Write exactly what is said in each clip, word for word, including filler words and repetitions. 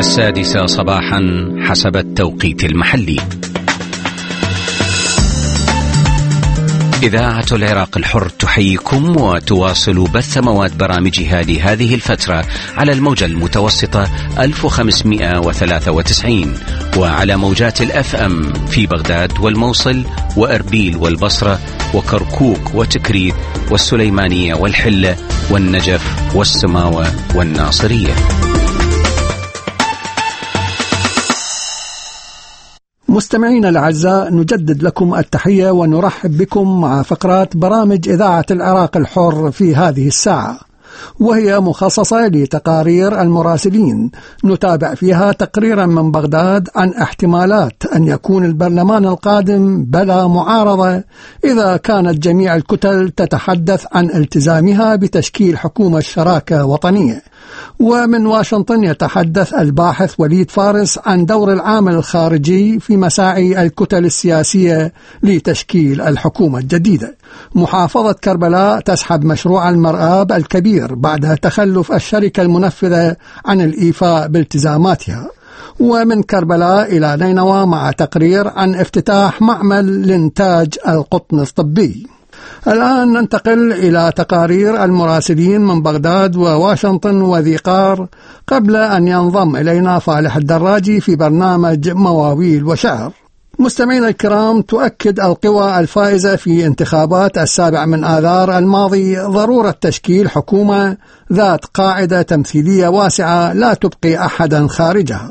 السادسة صباحا حسب التوقيت المحلي. إذاعة العراق الحر تحييكم وتواصل بث مواد برامجها لهذه الفترة على الموجة المتوسطة ألف وخمسمئة وثلاثة وتسعين وعلى موجات الأف أم في بغداد والموصل وأربيل والبصرة وكركوك وتكريت والسليمانية والحلة والنجف والسماوة والناصرية. مستمعينا الأعزاء، نجدد لكم التحية ونرحب بكم مع فقرات برامج إذاعة العراق الحر في هذه الساعة، وهي مخصصة لتقارير المراسلين. نتابع فيها تقريرا من بغداد عن احتمالات أن يكون البرلمان القادم بلا معارضة إذا كانت جميع الكتل تتحدث عن التزامها بتشكيل حكومة شراكة وطنية. ومن واشنطن يتحدث الباحث وليد فارس عن دور العامل الخارجي في مساعي الكتل السياسية لتشكيل الحكومة الجديدة. محافظة كربلاء تسحب مشروع المرآب الكبير بعد تخلف الشركة المنفذة عن الإيفاء بالتزاماتها. ومن كربلاء إلى نينوى مع تقرير عن افتتاح معمل لإنتاج القطن الطبي. الآن ننتقل إلى تقارير المراسلين من بغداد وواشنطن وذي قار، قبل أن ينضم إلينا فالح الدراجي في برنامج مواويل وشعر. مستمعينا الكرام، تؤكد القوى الفائزة في انتخابات السابع من آذار الماضي ضرورة تشكيل حكومة ذات قاعدة تمثيلية واسعة لا تبقي أحدا خارجها.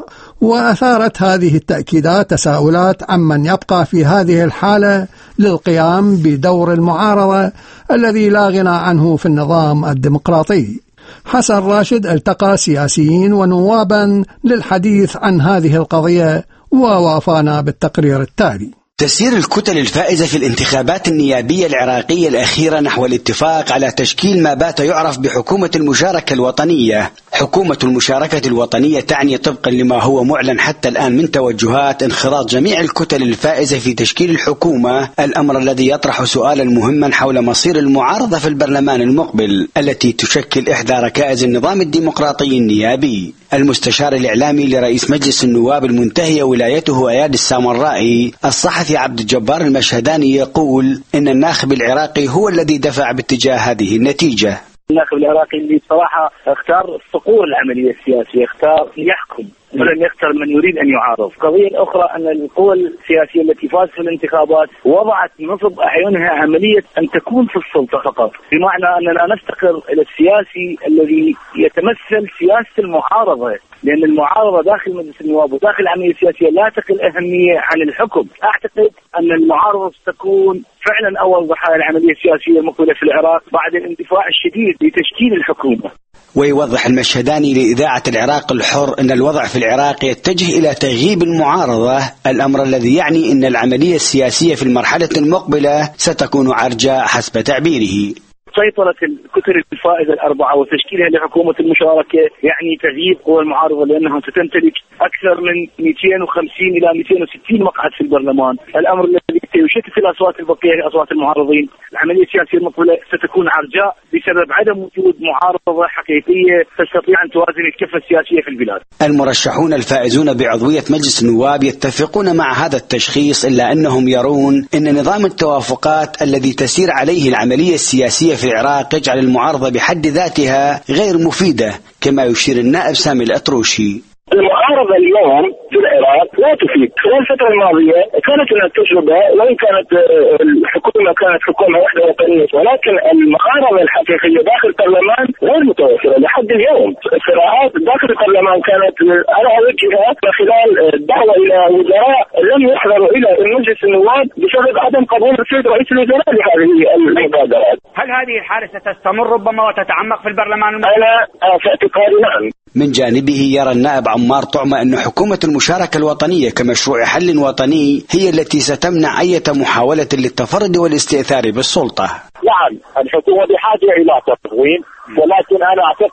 وأثارت هذه التأكيدات تساؤلات عمن يبقى في هذه الحالة للقيام بدور المعارضة الذي لا غنى عنه في النظام الديمقراطي. حسن راشد التقى سياسيين ونوابا للحديث عن هذه القضية ووافانا بالتقرير التالي. تسير الكتل الفائزة في الانتخابات النيابية العراقية الأخيرة نحو الاتفاق على تشكيل ما بات يعرف بحكومة المشاركة الوطنية. حكومة المشاركة الوطنية تعني طبقا لما هو معلن حتى الآن من توجهات انخراط جميع الكتل الفائزة في تشكيل الحكومة، الأمر الذي يطرح سؤالا مهما حول مصير المعارضة في البرلمان المقبل التي تشكل إحدى ركائز النظام الديمقراطي النيابي. المستشار الإعلامي لرئيس مجلس النواب المنتهي ولايته أياد السامرائي الصحفي عبد الجبار المشهداني يقول إن الناخب العراقي هو الذي دفع باتجاه هذه النتيجة. الناخب العراقي اللي بصراحة اختار صقور العملية السياسية، اختار يحكم ولم يختار من يريد أن يعارض. القضية الأخرى أن القوى السياسية التي فازت في الانتخابات وضعت نصب أعينها عملية أن تكون في السلطة فقط، بمعنى أننا نفتقر إلى السياسي الذي يتمثل سياسة المعارضة، لأن المعارضة داخل مجلس النواب وداخل العملية السياسية لا تقل أهمية عن الحكم. أعتقد أن المعارضة ستكون فعلا أول ضحايا العملية السياسية المقبلة في العراق بعد الاندفاع الشديد لتشكيل الحكومة. ويوضح المشهداني لإذاعة العراق الحر أن الوضع في العراق يتجه إلى تغييب المعارضة، الأمر الذي يعني أن العملية السياسية في المرحلة المقبلة ستكون عرجاء حسب تعبيره. سيطرة الكتل الفائزة الأربعة وتشكيلها لحكومة المشاركة يعني تغييب قوى المعارضة، لأنها ستمتلك أكثر من مئتين وخمسين إلى مئتين وستين مقعد في البرلمان، الأمر الذي يشتت الأصوات البقية لأصوات المعارضين. العملية السياسية المقبلة ستكون عرجاء بسبب عدم وجود معارضة حقيقية تستطيع أن توازن الكفة السياسية في البلاد. المرشحون الفائزون بعضوية مجلس النواب يتفقون مع هذا التشخيص، إلا أنهم يرون أن نظام التوافقات الذي تسير عليه العملية السياسية في العراق يجعل المعارضة بحد ذاتها غير مفيدة، كما يشير النائب سامي الأطروشي. المعارضة اليوم في العراق لا تفيد. خلال الفترة الماضية كانت لنا تجربة وإن كانت الحكومة كانت حكومة واحدة وطنية، ولكن المعارضة الحقيقية داخل البرلمان غير متوفرة لحد اليوم. الصراعات داخل البرلمان كانت على وجهها خلال الدعوة إلى وزراء لم يحضروا إلى مجلس النواب بسبب عدم قبول السيد رئيس الوزراء لهذه المبادرات. هل هذه الحالة ستستمر ربما وتتعمق في البرلمان المقبل؟ أنا في اعتقادي نعم. من جانبه يرى النائب عمار طعمة أن حكومة المشاركة الوطنية كمشروع حل وطني هي التي ستمنع أي محاولة للتفرد والاستئثار بالسلطة. نعم الحكومة بحاجة إلى تقويم، ولكن أنا أعتقد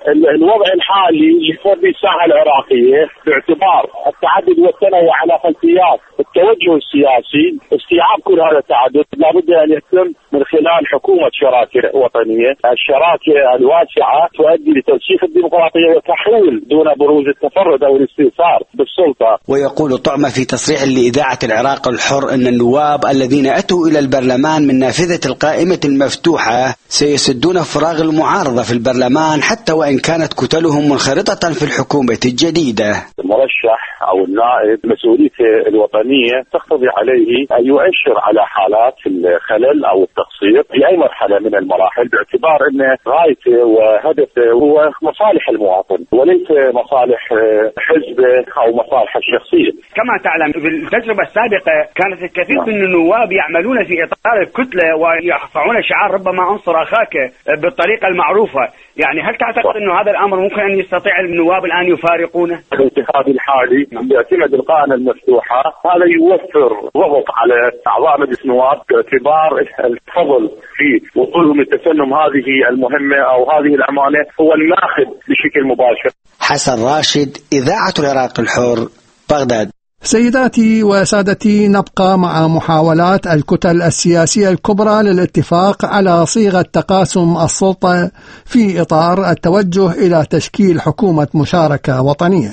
الوضع الحالي اللي صار به الساحه العراقيه باعتبار التعدد والتنوع على خلفيات التوجه السياسي، استيعاب كل هذا التعدد لابد ان يتم من خلال حكومه شراكه وطنيه، الشراكه الواسعه تؤدي لترسيخ الديمقراطيه وتحول دون بروز التفرد او الاستئثار بالسلطه. ويقول طعمة في تصريح لإذاعة العراق الحر أن النواب الذين أتوا إلى البرلمان من نافذة القائمة المفتوحة سيسدون فراغ المعارضة في البرلمان حتى وإن كانت كتلهم منخرطة في الحكومة الجديدة. المرشح أو النائب مسؤوليته الوطنية تقتضي عليه أن يؤشر على حالات الخلل أو التقصير في أي مرحلة من المراحل، باعتبار أن غايته وهدفه هو مصالح المواطن وليس مصالح حزبه أو مصالحه الشخصية. كما تعلم بالتجربة السابقة كانت الكثير من النواب يعملون في إطار الكتلة ويرفعون شعار ربما انصر أخاك بالطريقة المعروفة، يعني هل تعتقد أن هذا الأمر ممكن أن يستطيع النواب الآن يفارقونه؟ الانتخاب الحالي يعتمد القائمة المفتوحة، هذا يوفر ضغط على أعضاء مجلس النواب باعتبار الفضل في وصولهم لتسنم هذه المهمة أو هذه الأمانة هو الناخب بشكل مباشر. حسن راشد، إذاعة العراق الحر، بغداد. سيداتي وسادتي، نبقى مع محاولات الكتل السياسية الكبرى للاتفاق على صيغة تقاسم السلطة في إطار التوجه إلى تشكيل حكومة مشاركة وطنية،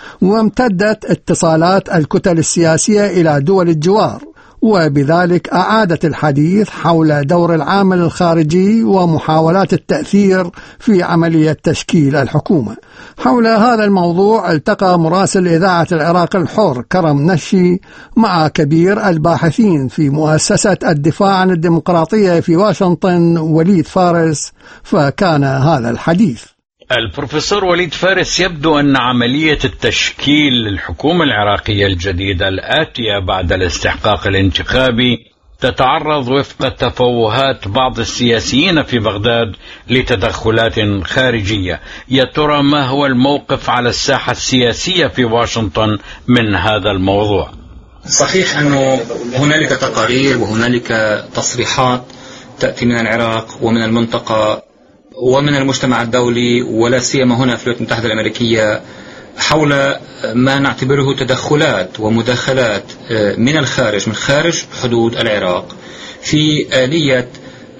وامتدت اتصالات الكتل السياسية إلى دول الجوار، وبذلك أعادت الحديث حول دور العامل الخارجي ومحاولات التأثير في عملية تشكيل الحكومة. حول هذا الموضوع التقى مراسل إذاعة العراق الحر كرم نشي مع كبير الباحثين في مؤسسة الدفاع عن الديمقراطية في واشنطن وليد فارس، فكان هذا الحديث. البروفيسور وليد فارس، يبدو أن عملية التشكيل للحكومة العراقية الجديدة الآتية بعد الاستحقاق الانتخابي تتعرض وفق تفوهات بعض السياسيين في بغداد لتدخلات خارجية. يا ترى ما هو الموقف على الساحة السياسية في واشنطن من هذا الموضوع؟ صحيح أنه هنالك تقارير وهنالك تصريحات تأتي من العراق ومن المنطقة ومن المجتمع الدولي ولا سيما هنا في الولايات المتحدة الأمريكية حول ما نعتبره تدخلات ومداخلات من الخارج من خارج حدود العراق في آلية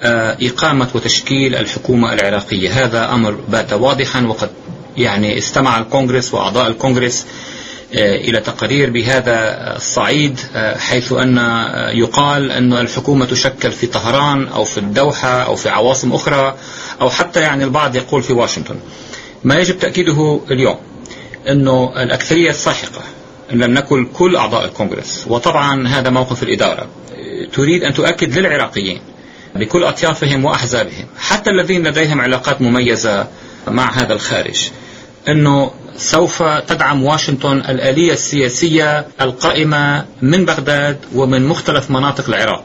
إقامة وتشكيل الحكومة العراقية. هذا أمر بات واضحا، وقد يعني استمع الكونغرس وأعضاء الكونغرس إلى تقارير بهذا الصعيد، حيث أن يقال أن الحكومة تشكل في طهران أو في الدوحة أو في عواصم أخرى، أو حتى يعني البعض يقول في واشنطن. ما يجب تأكيده اليوم أنه الأكثرية الساحقة إن لم نكن كل أعضاء الكونغرس، وطبعا هذا موقف الإدارة، تريد أن تؤكد للعراقيين بكل أطيافهم وأحزابهم حتى الذين لديهم علاقات مميزة مع هذا الخارج أنه سوف تدعم واشنطن الآلية السياسية القائمة من بغداد ومن مختلف مناطق العراق.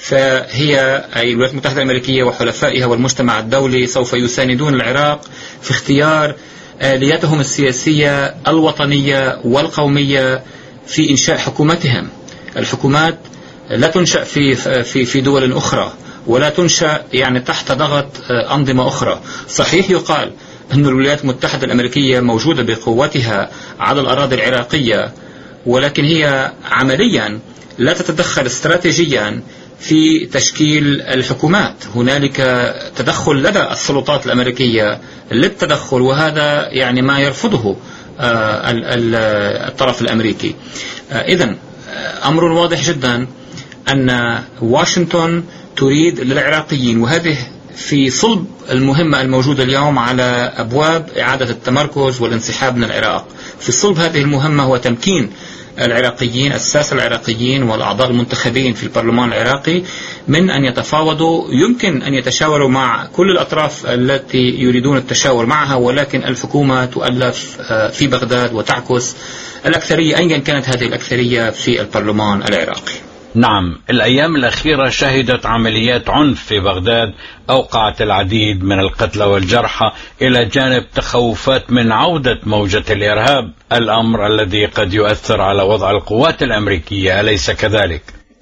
فهي أي الولايات المتحدة الأمريكية وحلفائها والمجتمع الدولي سوف يساندون العراق في اختيار آلياتهم السياسية الوطنية والقومية في إنشاء حكومتهم. الحكومات لا تنشأ في في في دول أخرى ولا تنشأ يعني تحت ضغط أنظمة أخرى. صحيح يقال أن الولايات المتحدة الأمريكية موجودة بقوتها على الأراضي العراقية، ولكن هي عمليا لا تتدخل استراتيجيا في تشكيل الحكومات. هنالك تدخل لدى السلطات الأمريكية للتدخل، وهذا يعني ما يرفضه الطرف الأمريكي. إذن أمر واضح جدا أن واشنطن تريد للعراقيين، وهذه في صلب المهمة الموجودة اليوم على أبواب إعادة التمركز والانسحاب من العراق. في صلب هذه المهمة هو تمكين العراقيين الساسة العراقيين والأعضاء المنتخبين في البرلمان العراقي من أن يتفاوضوا. يمكن أن يتشاوروا مع كل الأطراف التي يريدون التشاور معها، ولكن الحكومة تؤلف في بغداد وتعكس الأكثرية أيا كانت هذه الأكثرية في البرلمان العراقي. نعم، الأيام الأخيرة شهدت عمليات عنف في بغداد أوقعت العديد من القتلى والجرحى، إلى جانب تخوفات من عودة موجة الإرهاب، الأمر الذي قد يؤثر على وضع القوات الأمريكية، أليس كذلك؟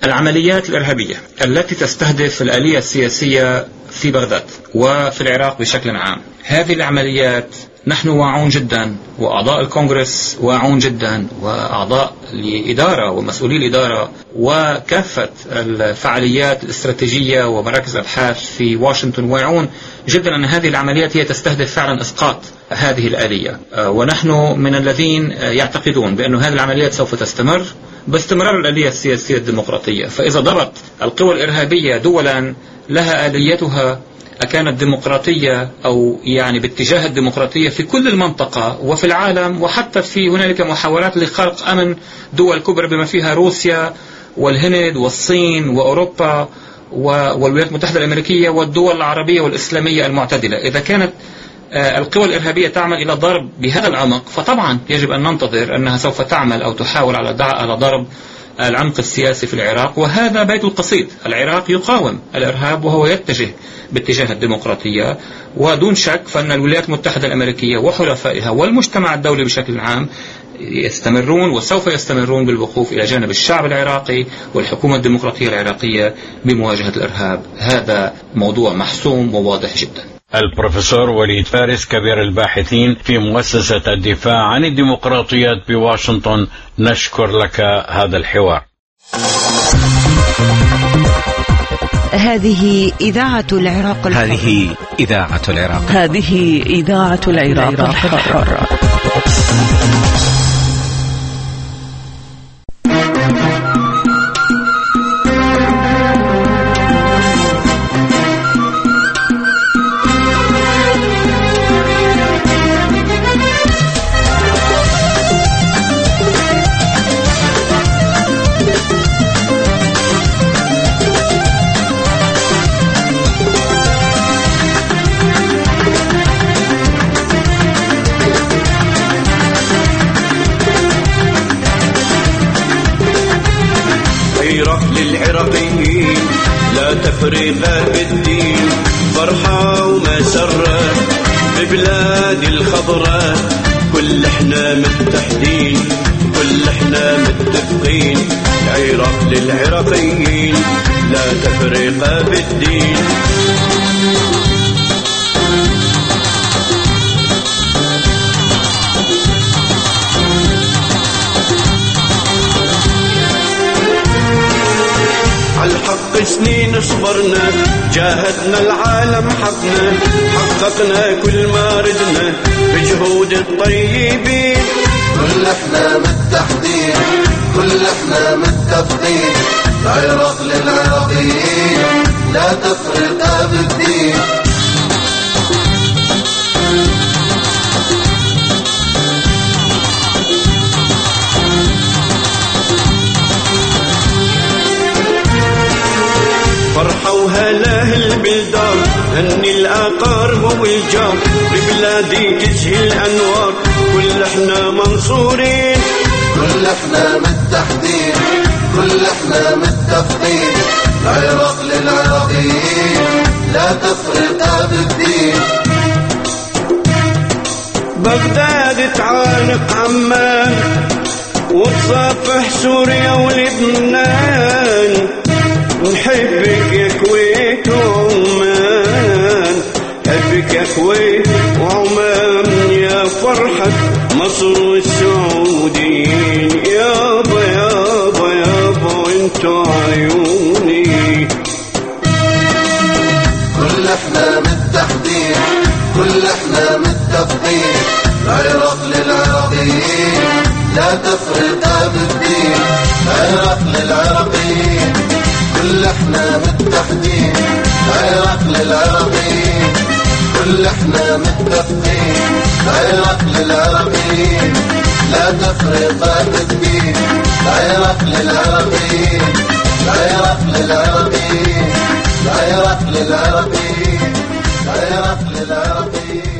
العمليات الإرهابية التي تستهدف الآلية السياسية في بغداد وفي العراق بشكل عام، هذه العمليات نحن واعون جدا، وأعضاء الكونغرس واعون جدا، وأعضاء الإدارة ومسؤولي الإدارة وكافة الفعاليات الاستراتيجية ومراكز الأبحاث في واشنطن واعون جدا أن هذه العمليات هي تستهدف فعلا إسقاط هذه الآلية. ونحن من الذين يعتقدون بأن هذه العمليات سوف تستمر باستمرار الآلية السياسية الديمقراطية. فإذا ضربت القوى الإرهابية دولا لها آليتها أكانت ديمقراطية أو يعني باتجاه الديمقراطية في كل المنطقة وفي العالم، وحتى في هنالك محاولات لخلق أمن دول كبرى بما فيها روسيا والهند والصين وأوروبا والولايات المتحدة الأمريكية والدول العربية والإسلامية المعتدلة. إذا كانت القوى الإرهابية تعمل إلى ضرب بهذا العمق، فطبعا يجب أن ننتظر أنها سوف تعمل أو تحاول على ضرب العمق السياسي في العراق. وهذا بيت القصيد، العراق يقاوم الإرهاب وهو يتجه باتجاه الديمقراطية، ودون شك فإن الولايات المتحدة الأمريكية وحلفائها والمجتمع الدولي بشكل عام يستمرون وسوف يستمرون بالوقوف إلى جانب الشعب العراقي والحكومة الديمقراطية العراقية بمواجهة الإرهاب. هذا موضوع محسوم وواضح جدا. البروفيسور وليد فارس كبير الباحثين في مؤسسة الدفاع عن الديمقراطيات بواشنطن، نشكر لك هذا الحوار. هذه إذاعة العراق الحر. هذه إذاعة العراق هذه إذاعة العراق الحر. للعراقيين لا تفرق بالدين، فرحة ومسرة ببلاد الخضراء، كل احنا متحدين كل احنا متفقين. العراق للعراقيين لا تفرق بالدين. عالحق سنين صبرنا، جاهدنا العالم حقنا، حققنا كل ما ردنا بجهود الطيبين. كل احنا متحدين كل احنا متفقين. العراق للعراقيين لا تفرق بالدين. فرحة وهلا البلدان، هني الأقارب والجار، ببلادي تزهي الأنوار، كل احنا منصورين. كل احنا متحدين كل احنا متفقين. العراق للعراقيين لا تفرق بالدين. بغداد تعانق عمان وتصافح سوريا ولبنان، نحبك يا كويت وعمان، حبك يا كويت وعمان، يا فرحة مصر والسعوديين. يابا يابا يابا انتو عيوني. كل احنا متحدين كل احنا متفقين. العراق للعراقيين لا تفرق بالدين. العراق للعراقيين كل احنا متحدين. العراق للعراقيين كل احنا متفقين. العراق للعراقيين لا تفرق بالدين. العراق للعراقيين العراق للعراقيين العراق للعراقيين العراق للعراقيين.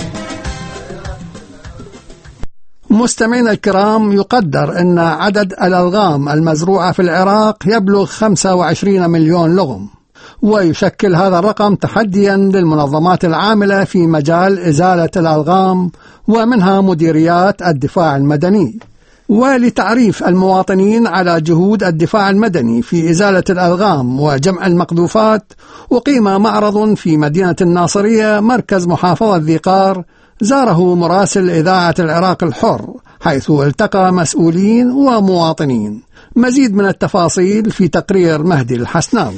مستمعينا الكرام، يقدر أن عدد الألغام المزروعة في العراق يبلغ خمسة وعشرين مليون لغم، ويشكل هذا الرقم تحديا للمنظمات العاملة في مجال إزالة الألغام، ومنها مديريات الدفاع المدني. ولتعريف المواطنين على جهود الدفاع المدني في إزالة الألغام وجمع المقذوفات، أقيم معرض في مدينة الناصرية مركز محافظة ذي قار زاره مراسل إذاعة العراق الحر، حيث التقى مسؤولين ومواطنين. مزيد من التفاصيل في تقرير مهدي الحسناوي.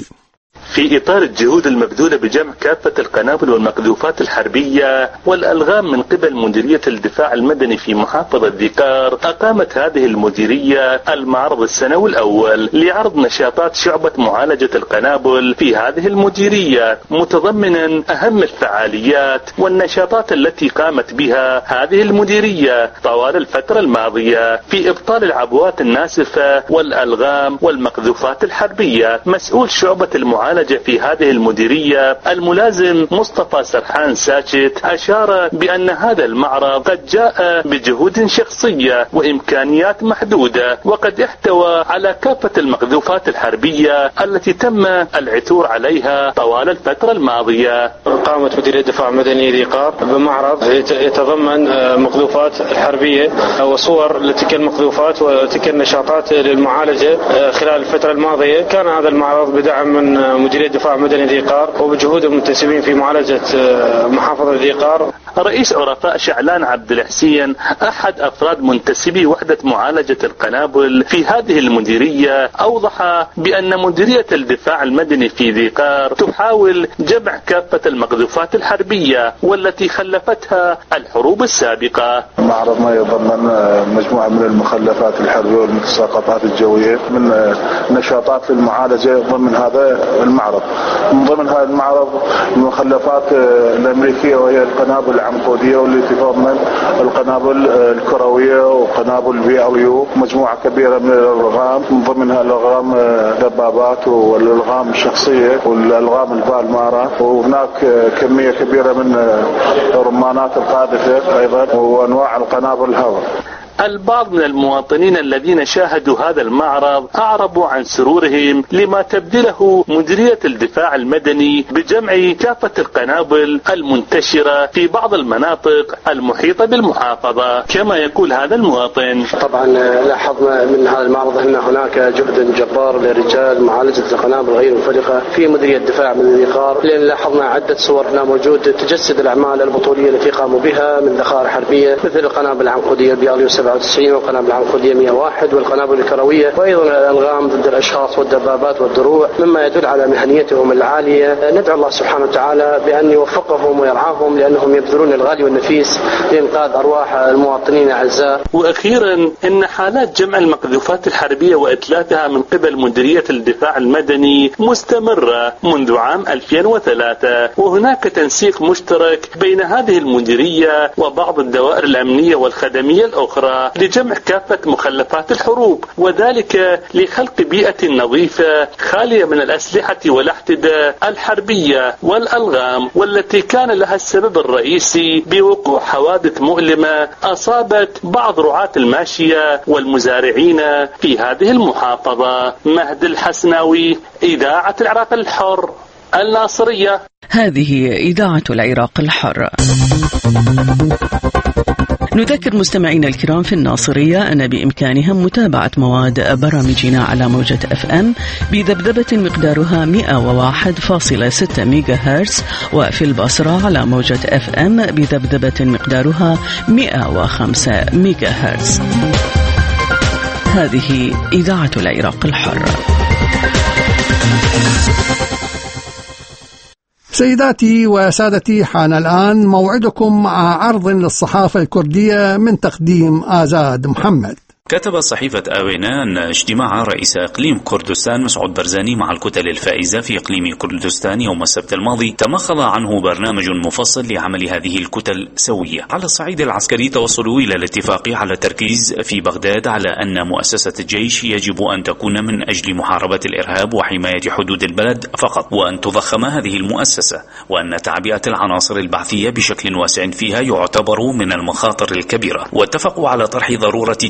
في إطار الجهود المبذولة بجمع كافة القنابل والمقذوفات الحربية والألغام من قبل مديرية الدفاع المدني في محافظة ذي قار، أقامت هذه المديرية المعرض السنوي الأول لعرض نشاطات شعبة معالجة القنابل في هذه المديرية، متضمنا أهم الفعاليات والنشاطات التي قامت بها هذه المديرية طوال الفترة الماضية في إبطال العبوات الناسفة والألغام والمقذوفات الحربية. مسؤول شعبة المعالجة في هذه المديرية الملازم مصطفى سرحان ساكت أشار بأن هذا المعرض قد جاء بجهود شخصية وإمكانيات محدودة، وقد احتوى على كافة المقذوفات الحربية التي تم العثور عليها طوال الفترة الماضية. قامت مديرية الدفاع المدني ذي قار بمعرض يتضمن مقذوفات حربية وصور لتلك المقذوفات وتلك النشاطات للمعالجة خلال الفترة الماضية. كان هذا المعرض بدعم من مديرية الدفاع المدني ذي قار وبجهود المنتسبين في معالجة محافظة ذي قار. رئيس عرفاء شعلان عبد الحسين أحد أفراد منتسبي وحدة معالجة القنابل في هذه المديرية أوضح بأن مديرية الدفاع المدني في ذي قار تحاول جمع كافة المقذوفات الحربية والتي خلفتها الحروب السابقة. المعرض ما يضمن مجموعة من المخلفات الحربية والمتساقطات الجوية من نشاطات للمعالجة ضمن هذا المعرض. من ضمن هذا المعرض المخلفات الأمريكية وهي القنابل العنقودية واللي تتضمن القنابل الكروية وقنابل بي ال يو، مجموعة كبيرة من الألغام، من ضمنها الألغام دبابات والألغام الشخصية والألغام البالمارة، وهناك كمية كبيرة من الرمانات القاذفة أيضا وأنواع القنابل الهواء. البعض من المواطنين الذين شاهدوا هذا المعرض أعربوا عن سرورهم لما تبذله مديرية الدفاع المدني بجمع كافة القنابل المنتشرة في بعض المناطق المحيطة بالمحافظة. كما يقول هذا المواطن: طبعا لاحظنا من هذا المعرض أن هناك جهد جبار لرجال معالجة القنابل غير منفلقة في مديرية الدفاع من ذي قار، لأن لاحظنا عدة صور هنا موجود تجسد الأعمال البطولية التي قاموا بها من ذخائر حربية مثل القنابل العنقودية بي ال يو سبعة وتسعين والقنابل العنقودية مئة وواحد والقنابل الكروية، وأيضا الألغام ضد الأشخاص والدبابات والدروع، مما يدل على مهنيتهم العالية. ندعو الله سبحانه وتعالى بأن يوفقهم ويرعاهم لأنهم يبذلون الغالي والنفيس لإنقاذ أرواح المواطنين الأعزاء. وأخيرا إن حالات جمع المقذوفات الحربية وإتلافها من قبل مديرية الدفاع المدني مستمرة منذ عام ألفين وثلاثة، وهناك تنسيق مشترك بين هذه المديرية وبعض الدوائر الأمنية والخدمية الأخرى لجمع كافة مخلفات الحروب، وذلك لخلق بيئة نظيفة خالية من الأسلحة والاحتداء الحربية والألغام، والتي كان لها السبب الرئيسي بوقوع حوادث مؤلمة أصابت بعض رعاة الماشية والمزارعين في هذه المحافظة. مهدي الحسناوي، إذاعة العراق الحر، الناصرية. هذه إذاعة العراق الحر. نذكر مستمعينا الكرام في الناصرية أن بإمكانهم متابعة مواد برامجنا على موجة أف أم بذبذبة مقدارها مئة وواحد فاصلة ستة ميجا هرتز، وفي البصرة على موجة أف أم بذبذبة مقدارها مئة وخمسة ميجا هرتز. هذه إذاعة العراق الحر. سيداتي وسادتي، حان الآن موعدكم مع عرض للصحافة الكردية من تقديم آزاد محمد. كتب صحيفة آوينا أن اجتماع رئيس إقليم كردستان مسعود برزاني مع الكتل الفائزة في إقليم كردستان يوم السبت الماضي تمخض عنه برنامج مفصل لعمل هذه الكتل سوية. على الصعيد العسكري توصلوا إلى الاتفاق على التركيز في بغداد على أن مؤسسة الجيش يجب أن تكون من أجل محاربة الإرهاب وحماية حدود البلد فقط، وأن تضخم هذه المؤسسة، وأن تعبئة العناصر البعثية بشكل واسع فيها يعتبر من المخاطر الكبيرة. واتفقوا على طرح ضرورة تأمين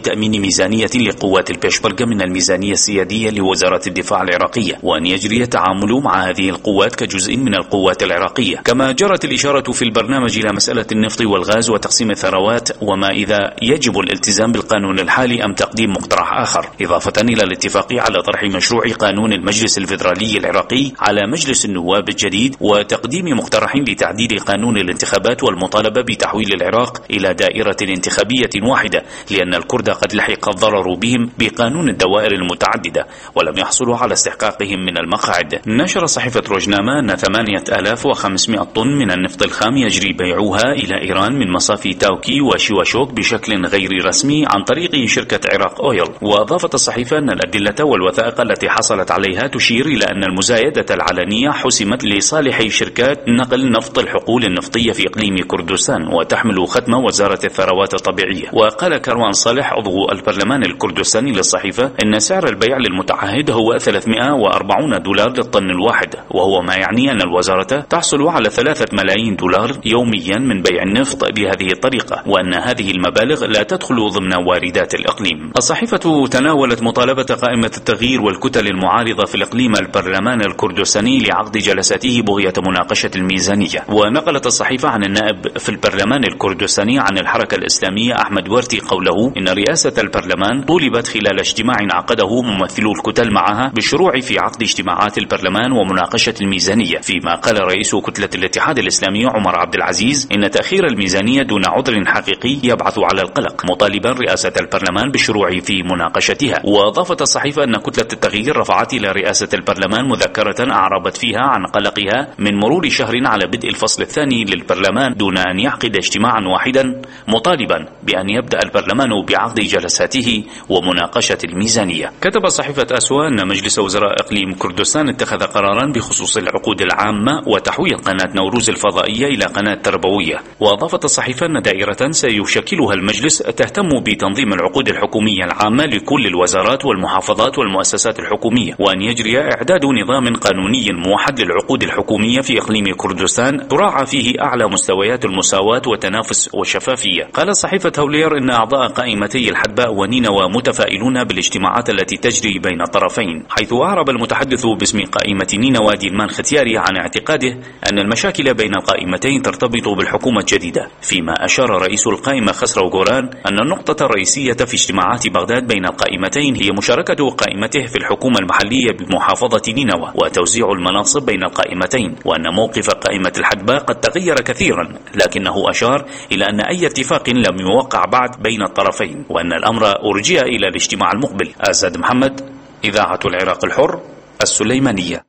ميزانية لقوات البيشمركة من الميزانية السيادية لوزارة الدفاع العراقية، وأن يجري التعامل مع هذه القوات كجزء من القوات العراقية. كما جرت الإشارة في البرنامج إلى مسألة النفط والغاز وتقسيم الثروات، وما إذا يجب الالتزام بالقانون الحالي أم تقديم مقترح آخر، إضافة إلى الاتفاق على طرح مشروع قانون المجلس الفيدرالي العراقي على مجلس النواب الجديد، وتقديم مقترح لتعديل قانون الانتخابات والمطالبة بتحويل العراق إلى دائرة انتخابية واحدة، لأن الكرد قد لحق الضرر بهم بقانون الدوائر المتعددة ولم يحصلوا على استحقاقهم من المقاعد. نشر صحيفة روزنامة أن ثمانية آلاف وخمسمائة طن من النفط الخام يجري بيعها إلى إيران من مصافي تاوكي وشيواشوك بشكل غير رسمي عن طريق شركة عراق أويل. وأضافت الصحيفة أن الأدلة والوثائق التي حصلت عليها تشير إلى أن المزايدة العلنية حسمت لصالح شركات نقل نفط الحقول النفطية في إقليم كردستان وتحمل ختم وزارة الثروات الطبيعية. وقال كروان صالح عضو البرلمان الكردستاني للصحيفة إن سعر البيع للمتعهد هو ثلاثمائة وأربعين دولار للطن الواحد، وهو ما يعني أن الوزارة تحصل على ثلاثة ملايين دولار يوميا من بيع النفط بهذه الطريقة، وأن هذه المبالغ لا تدخل ضمن واردات الإقليم. الصحيفة تناولت مطالبة قائمة التغيير والكتل المعارضة في الإقليم البرلمان الكردستاني لعقد جلساته بغية مناقشة الميزانية. ونقلت الصحيفة عن النائب في البرلمان الكردستاني عن الحركة الإسلامية أحمد ورتي قوله إن رئاسة البرلمان طولبت خلال اجتماع عقده ممثلو الكتل معها بالشروع في عقد اجتماعات البرلمان ومناقشة الميزانية، فيما قال رئيس كتلة الاتحاد الإسلامي عمر عبد العزيز إن تأخير الميزانية دون عذر حقيقي يبعث على القلق، مطالبا رئاسة البرلمان بالشروع في مناقشتها. وأضافت الصحيفة أن كتلة التغيير رفعت إلى رئاسة البرلمان مذكرة أعربت فيها عن قلقها من مرور شهر على بدء الفصل الثاني للبرلمان دون أن يعقد اجتماعا واحدا، مطالبا بأن يبدأ البرلمان بعقد جلساته ومناقشة الميزانية. كتب صحيفة أسوا أن مجلس وزراء إقليم كردستان اتخذ قرارا بخصوص العقود العامة وتحويل قناة نوروز الفضائية إلى قناة تربوية. وأضافت الصحيفة أن دائرة سيشكلها المجلس تهتم بتنظيم العقود الحكومية العامة لكل الوزارات والمحافظات والمؤسسات الحكومية، وأن يجري إعداد نظام قانوني موحد للعقود الحكومية في إقليم كردستان تراعى فيه أعلى مستويات المساواة والتنافس والشفافية. قال صحيفة هولير إن أعضاء قائمتي الحدباء ونينوى متفائلون بالاجتماعات التي تجري بين الطرفين، حيث أعرب المتحدث باسم قائمة نينوى ديلمان ختياري عن اعتقاده أن المشاكل بين القائمتين ترتبط بالحكومة الجديدة، فيما أشار رئيس القائمة خسرو غوران أن النقطة الرئيسية في اجتماعات بغداد بين القائمتين هي مشاركة قائمته في الحكومة المحلية بمحافظة نينوى وتوزيع المناصب بين القائمتين، وأن موقف قائمة الحدباء قد تغير كثيرا، لكنه أشار إلى أن أي اتفاق لم يوقع بعد بين الطرفين، وأن الأمر أرجئ إلى الاجتماع المقبل. أسد محمد، إذاعة العراق الحر، السليمانية.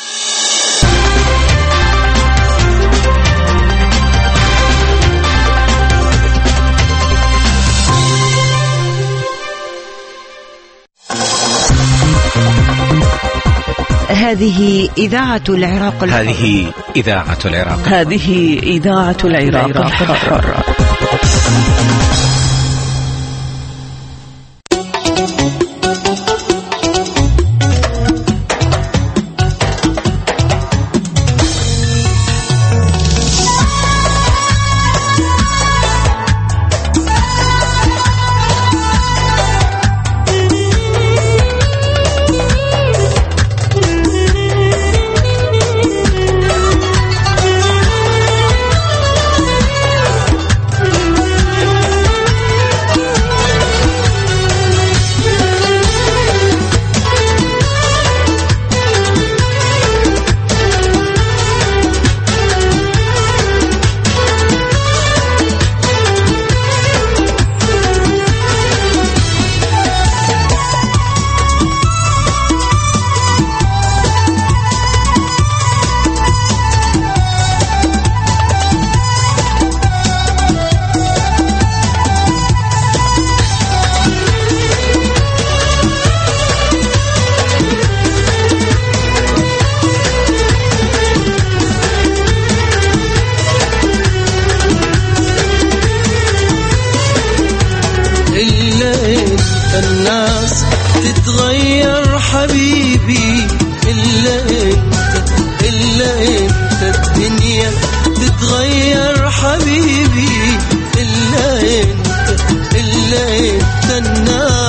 هذه إذاعة العراق الحر. هذه إذاعة العراق هذه إذاعة العراق الحر. الناس تتغير حبيبي، إلا أنت إلا أنت الدنيا تتغير حبيبي، إلا أنت إلا أنت الناس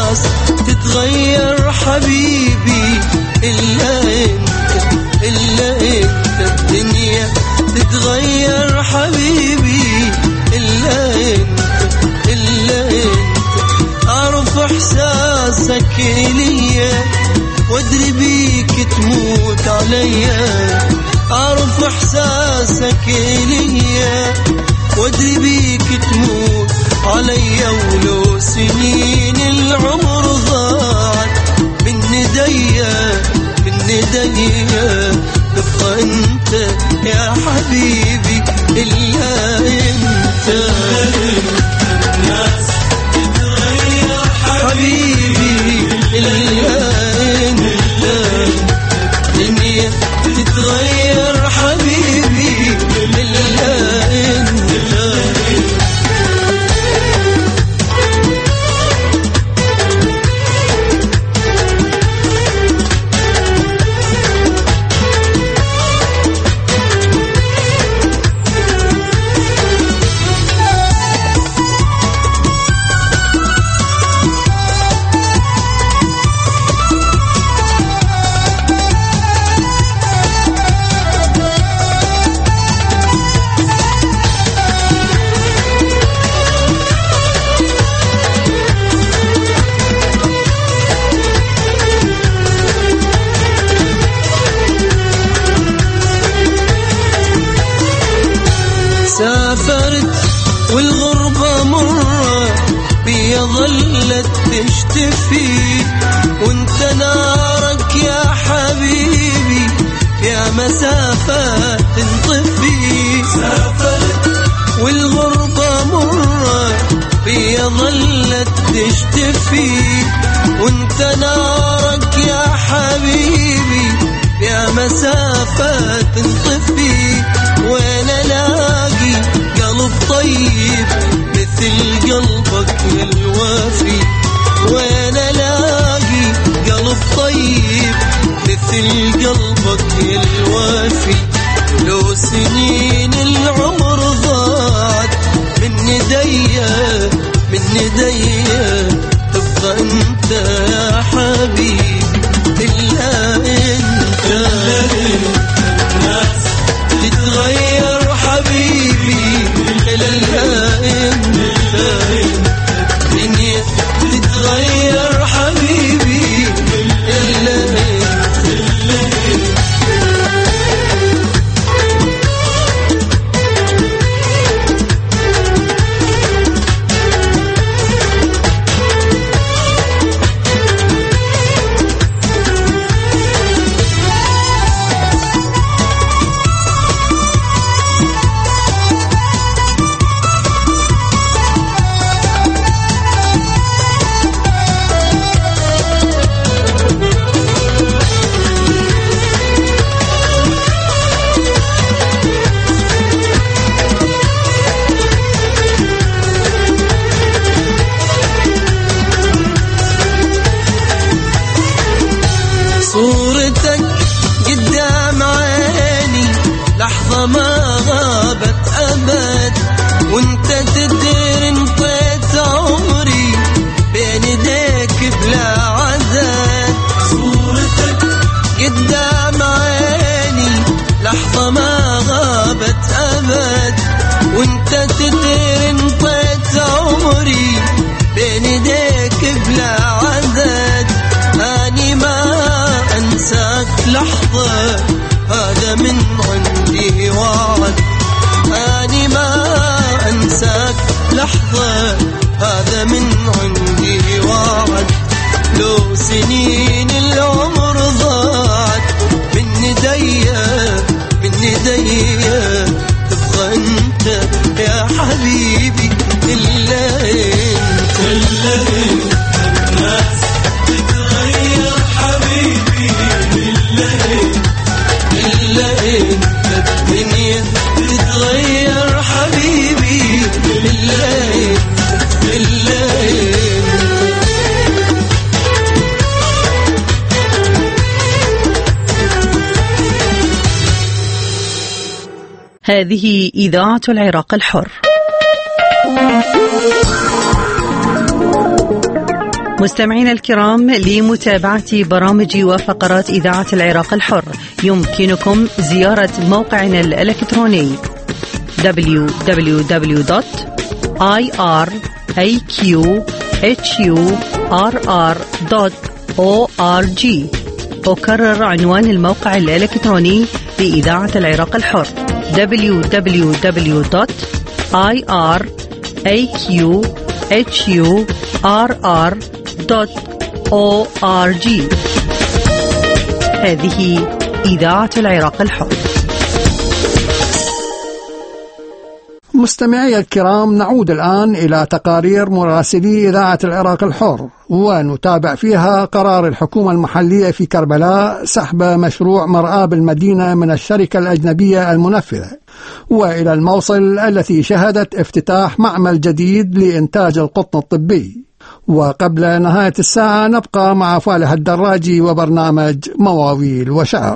تموت عليا، أعرف إحساسك ليا وأدري بيك تموت عليا. ولو سنين العمر ضاعت من نديا من نديا، تبقى أنت يا حبيبي إلا أنت. الناس تتغير حبيبي إلا أنت، الدنيا تتغير حبيبي إلا أنت. سافرت والغربة مرة بيا ظلت تشتفي، وانت نارك يا حبيبي يا مسافة تنطفي. سافرت والغربة مرة بيا ظلت تشتفي، وانت نارك يا حبيبي يا مسافة تنطفي. وانا لاقي قلب طيب مثل قلبك يا الوافي، وانا لاقي قلب طيب مثل قلبك يا الوافي. لو سنين العمر ضاعت من نديا من نديا، تبقى انت يا حبيبي إلا انت. الناس تتغير حبيبي إلا انت، الدنيا تتغير حبيبي إلا انت. صورتك قدام عيني لحظة ما غابت أبد، وانت تدري انطيت عمري بين ايديك بلا عدد. صورتك قدام عيني لحظة ما غابت أبد، وانت تدري انطيت عمري بين ايديك بلا عدد. أني ما أنساك لحظة هذا من عندي وعد، أني ما أنساك لحظة هذا من عندي وعد. لو سنين العمر ضاعت من نديا من نديا، تبقى انت يا حبيبي إلا انت. إلا انت. الناس تتغير حبيبي إلا انت، إلا انت، الدنيا تتغير حبيبي إلا انت، إلا انت. هذه إذاعة العراق الحر. مستمعينا الكرام، لمتابعة برامج وفقرات إذاعة العراق الحر يمكنكم زيارة موقعنا الإلكتروني دبليو دبليو دبليو دوت آي آر إيه كيو إتش يو آر آر دوت أو آر جي، أكرر عنوان الموقع الإلكتروني لإذاعة العراق الحر دبليو دبليو دبليو دوت آي آر إيه كيو إتش يو آر آر دوت أو آر جي. هذه إذاعة العراق الحر. مستمعي الكرام، نعود الآن إلى تقارير مراسلي إذاعة العراق الحر، ونتابع فيها قرار الحكومة المحلية في كربلاء سحب مشروع مرآة بالمدينة من الشركة الأجنبية المنفذة، وإلى الموصل التي شهدت افتتاح معمل جديد لإنتاج القطن الطبي. وقبل نهاية الساعة نبقى مع فالح الدراجي وبرنامج مواويل وشعر.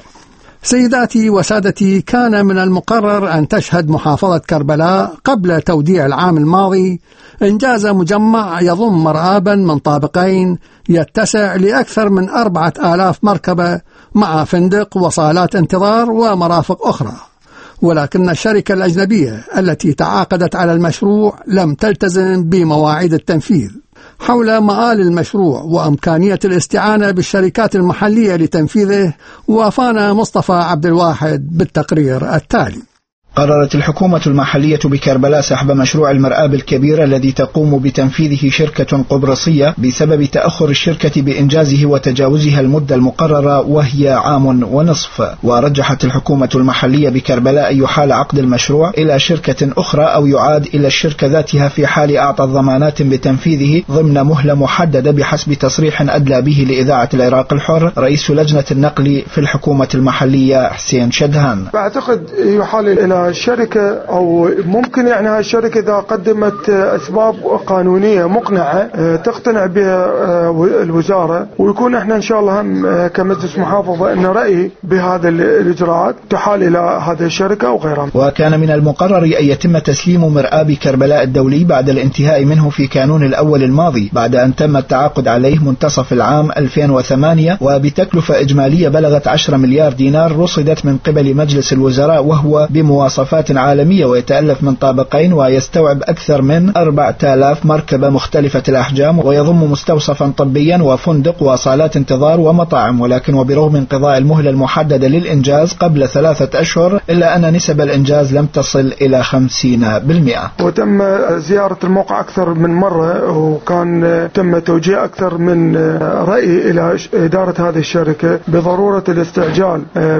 سيداتي وسادتي، كان من المقرر أن تشهد محافظة كربلاء قبل توديع العام الماضي إنجاز مجمع يضم مرآبا من طابقين يتسع لأكثر من أربعة آلاف مركبة مع فندق وصالات انتظار ومرافق أخرى، ولكن الشركة الأجنبية التي تعاقدت على المشروع لم تلتزم بمواعيد التنفيذ. حول مآل المشروع وإمكانية الاستعانة بالشركات المحلية لتنفيذه، وافانا مصطفى عبد الواحد بالتقرير التالي. قررت الحكومة المحلية بكربلاء سحب مشروع المرآب الكبير الذي تقوم بتنفيذه شركة قبرصية بسبب تأخر الشركة بإنجازه وتجاوزها المدة المقررة وهي عام ونصف. ورجحت الحكومة المحلية بكربلاء أن يحال عقد المشروع إلى شركة أخرى أو يعاد إلى الشركة ذاتها في حال أعطت ضمانات بتنفيذه ضمن مهلة محددة بحسب تصريح أدلى به لإذاعة العراق الحر رئيس لجنة النقل في الحكومة المحلية حسين شدهان. أعتقد يحال إلى الشركة، أو ممكن يعني هاي الشركة إذا قدمت أسباب قانونية مقنعة تقتنع بها الوزارة، ويكون احنا إن شاء الله هم كمجلس محافظة أن رأي بهذا الإجراءات تحال إلى هذه الشركة أو غيرها. وكان من المقرر أن يتم تسليم مرآب كربلاء الدولي بعد الانتهاء منه في كانون الأول الماضي، بعد أن تم التعاقد عليه منتصف العام ألفين وثمانية وبتكلفة إجمالية بلغت عشرة مليار دينار رصدت من قبل مجلس الوزراء، وهو بمواصفات عالمية ويتألف من طابقين ويستوعب أكثر من أربعة آلاف مركبة مختلفة الأحجام، ويضم مستوصفا طبيا وفندق وصالات انتظار ومطاعم. ولكن وبرغم انقضاء المهلة المحددة للإنجاز قبل ثلاثة أشهر إلا أن نسب الإنجاز لم تصل إلى خمسين بالمئة. وتم زيارة الموقع أكثر من مرة، وكان تم توجيه أكثر من رأي إلى إدارة هذه الشركة بضرورة الاستعجال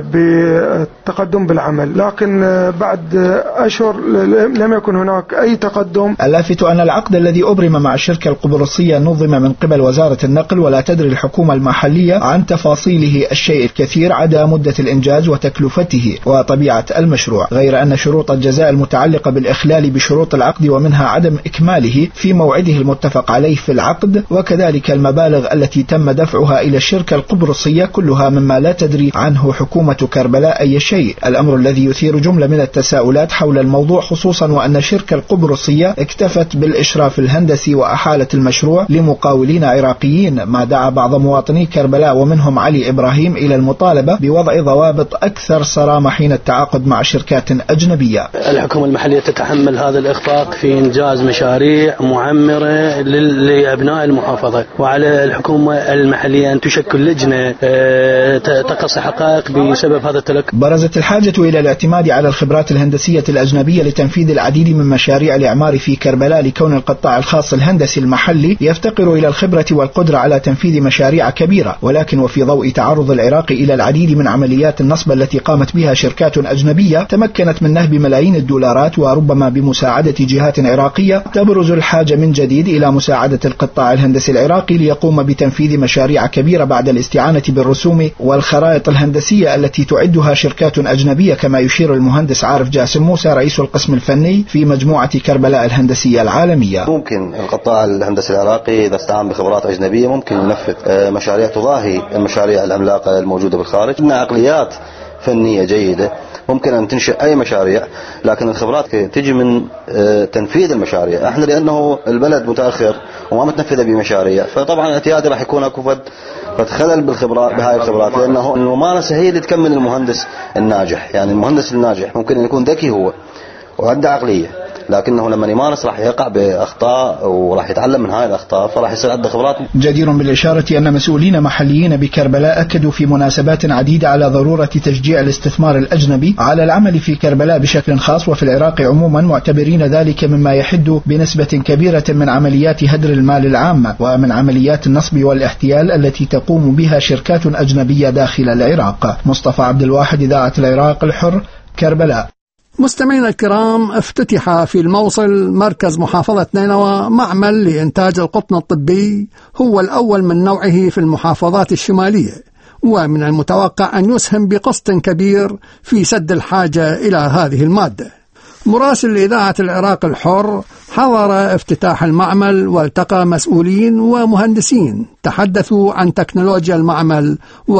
بالتقدم بالعمل، لكن بعد أشهر لم يكن هناك أي تقدم. اللافت أن العقد الذي أبرم مع الشركة القبرصية نظم من قبل وزارة النقل، ولا تدري الحكومة المحلية عن تفاصيله الشيء الكثير عدا مدة الإنجاز وتكلفته وطبيعة المشروع، غير أن شروط الجزاء المتعلقة بالإخلال بشروط العقد ومنها عدم إكماله في موعده المتفق عليه في العقد، وكذلك المبالغ التي تم دفعها إلى الشركة القبرصية، كلها مما لا تدري عنه حكومة كربلاء أي شيء. الأمر الذي يثير جملة من التساؤلات حول الموضوع، خصوصا وأن الشركة القبرصية اكتفت بالإشراف الهندسي وأحالت المشروع لمقاولين عراقيين، ما دعا بعض مواطني كربلاء ومنهم علي إبراهيم إلى المطالبة بوضع ضوابط أكثر صرامة حين التعاقد مع شركات أجنبية. الحكومة المحلية تتحمل هذا الإخفاق في إنجاز مشاريع معمرة لأبناء المحافظة، وعلى الحكومة المحلية أن تشكل لجنة تقص حقائق بسبب هذا التلك. برزت الحاجة إلى الاعتماد على الخبرات الهندسية الأجنبية لتنفيذ العديد من مشاريع الإعمار في كربلاء، لكون القطاع الخاص الهندسي المحلي يفتقر إلى الخبرة والقدرة على تنفيذ مشاريع كبيرة. ولكن وفي ضوء تعرض العراق إلى العديد من عمليات النصب التي قامت بها شركات أجنبية تمكنت من نهب ملايين الدولارات وربما بمساعدة جهات عراقية، تبرز الحاجة من جديد إلى مساعدة القطاع الهندسي العراقي ليقوم بتنفيذ مشاريع كبيرة بعد الاستعانة بالرسوم والخرائط الهندسية التي تعدها شركات أجنبية، كما يشير المهندس عارف جاسم موسى رئيس القسم الفني في مجموعة كربلاء الهندسية العالمية. ممكن القطاع الهندسي العراقي إذا استعان بخبرات أجنبية ممكن ينفذ مشاريع تضاهي المشاريع العملاقة الموجودة بالخارج. إن عقليات فنية جيدة ممكن أن تنشئ أي مشاريع، لكن الخبرات تجي من تنفيذ المشاريع. احنا لأنه البلد متأخر وما متنفذة بمشاريع، فطبعا اعتيادي راح يكون اكو فد فتخلل بالخبرات بهاي الخبرات، لأنه الممارسة هي اللي تكمل المهندس الناجح. يعني المهندس الناجح ممكن أن يكون ذكي هو وعنده عقلية، لكنه لما يمارس راح يقع بأخطاء وراح يتعلم من هاي الأخطاء، فراح يصير عنده خبرات. جدير بالإشارة أن مسؤولين محليين بكربلاء أكدوا في مناسبات عديدة على ضرورة تشجيع الاستثمار الأجنبي على العمل في كربلاء بشكل خاص وفي العراق عموما، معتبرين ذلك مما يحد بنسبة كبيرة من عمليات هدر المال العامة ومن عمليات النصب والاحتيال التي تقوم بها شركات أجنبية داخل العراق. مصطفى عبد الواحد، إذاعة العراق الحر، كربلاء. مستمعينا الكرام، افتتح في الموصل مركز محافظة نينوى معمل لإنتاج القطن الطبي، هو الأول من نوعه في المحافظات الشمالية، ومن المتوقع أن يسهم بقسط كبير في سد الحاجة إلى هذه المادة. مراسل إذاعة العراق الحر حضر افتتاح المعمل والتقى مسؤولين ومهندسين تحدثوا عن تكنولوجيا المعمل